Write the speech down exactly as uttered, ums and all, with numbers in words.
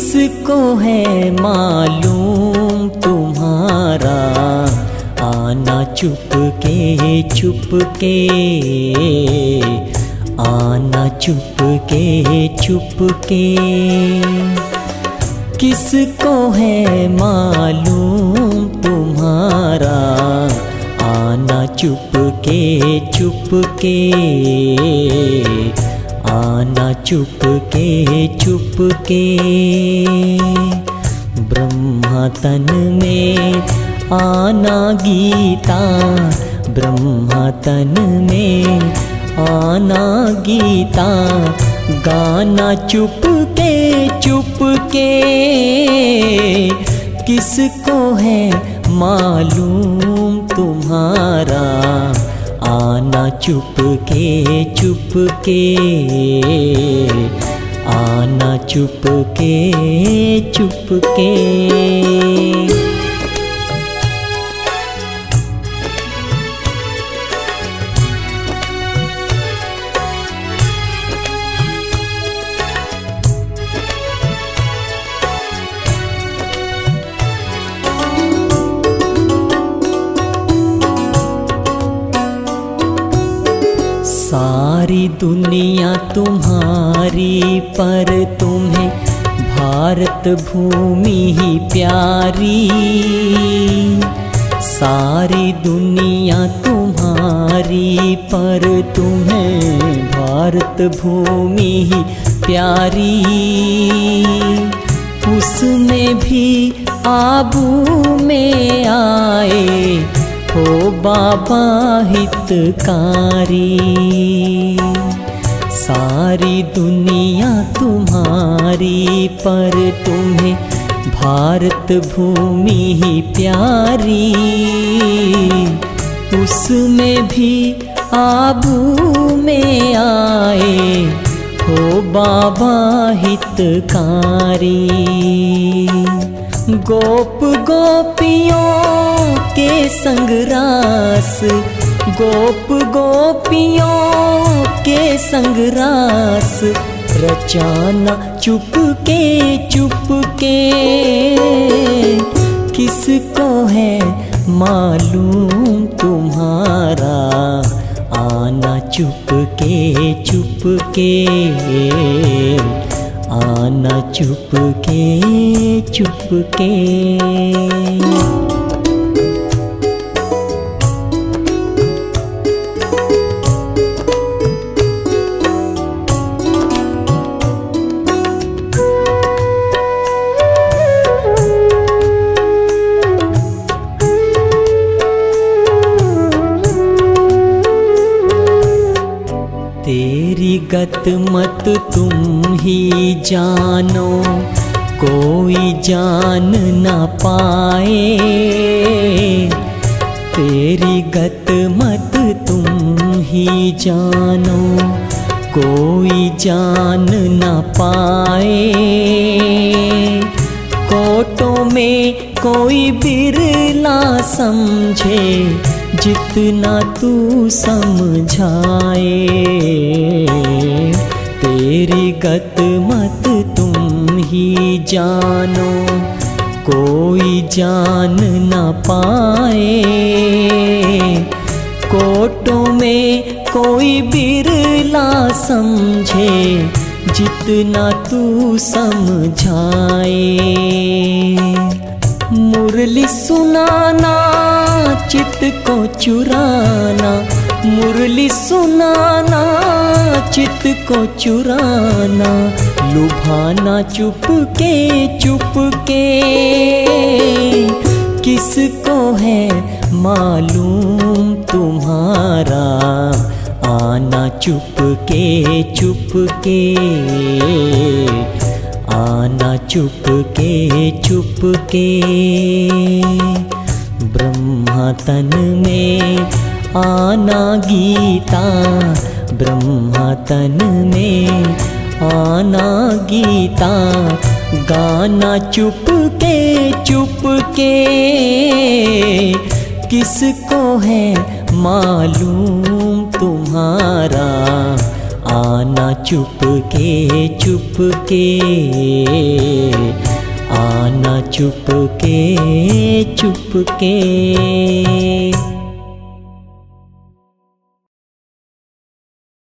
किसको है मालूम तुम्हारा आना चुपके चुपके, आना चुपके चुपके। किसको है मालूम तुम्हारा आना चुपके चुपके, आना चुपके चुपके। ब्रह्मा तन में आना गीता, ब्रह्मा तन में आना गीता, गाना चुपके चुपके। किसको है मालूम तुम्हारा आना चुपके चुपके, आना चुपके चुपके। सारी दुनिया तुम्हारी पर तुम्हें भारत भूमि ही प्यारी, सारी दुनिया तुम्हारी पर तुम्हें भारत भूमि ही प्यारी। उसमें भी आबू में आए हो बाबा हितकारी। सारी दुनिया तुम्हारी पर तुम्हें भारत भूमि ही प्यारी। उसमें भी आबू में आए हो बाबा हितकारी। गोप गोपियों के संग रास, गोप गोपियों के संग रास, रचाना चुपके चुपके। किसको है मालूम तुम्हारा आना चुपके चुपके, आना चुपके चुपके। तेरी गत मत तुम ही जानो, कोई जान ना पाए। तेरी गत मत तुम ही जानो, कोई जान ना पाए। कोटों में कोई बिरला समझे, जितना तू समझाए। तेरी गत मत तुम ही जानो, कोई जान ना पाए। कोटों में कोई बिरला समझे, जितना तू समझाए। मुरली सुनाना चित को चुराना, मुरली सुनाना चित को चुराना, लुभाना चुपके चुपके। किसको है मालूम तुम्हारा आना चुपके चुपके, आना चुपके चुपके। ब्रह्मा तन में आना गीता, ब्रह्मा तन में आना गीता, गाना चुपके चुपके। किसको है मालूम तुम्हारा आना आना चुप के चुप के, आना चुप के चुप के।